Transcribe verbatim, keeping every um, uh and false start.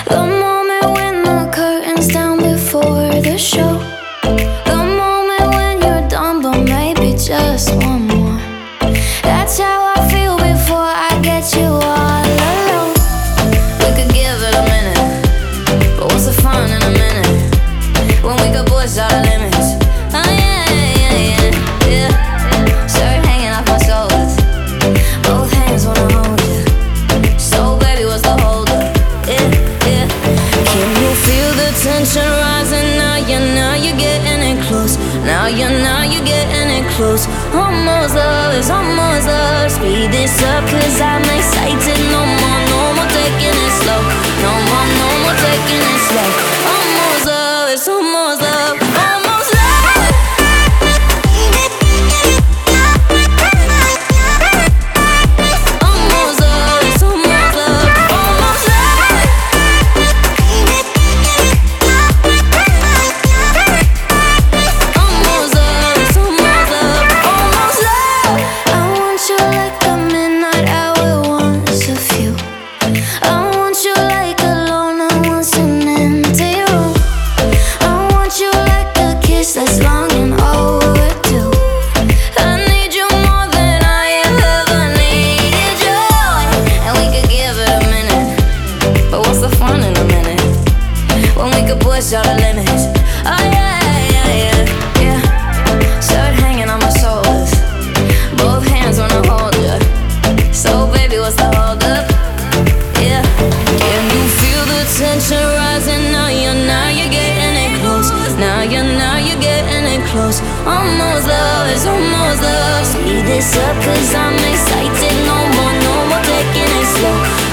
The moment when the curtain's down before the show. The moment when you're done, but maybe just one more. That's how I feel before I get you all alone. We could give it a minute, but what's the fun in a minute when we could push all the limits? Oh yeah, yeah, yeah, yeah. Shirt hanging off my shoulders, both hands wanna hold you. So baby, what's the hold up? Yeah, yeah. Can you feel the tension rising now? Yeah, now you're getting it close. Now you're, now you're getting it close. Almost love, it's almost love. Speed this up, cause I'm excited. No more, no more taking it slow. No more, no more taking it slow. Almost love, it's almost love. Almost love. Almost love, it's almost love. Almost love. Almost love, it's almost love. Almost love. I want you like a midnight hour, once a few. I want you like alone, I want an empty room. I want you like a kiss that's long and overdue. I need you more than I ever needed you. And we could give it a minute, but what's the fun in a minute when we could push all the limits? Oh yeah, yeah, yeah, yeah. Shirt hanging on my shoulders, both hands wanna hold you. So baby, what's the hold up? Yeah. Can you feel the tension rising now? You're, now you're getting it close. Now you're, now you're getting it close. Almost love, it's almost love. Speed this up, cause I'm excited. No more, no more taking it slow.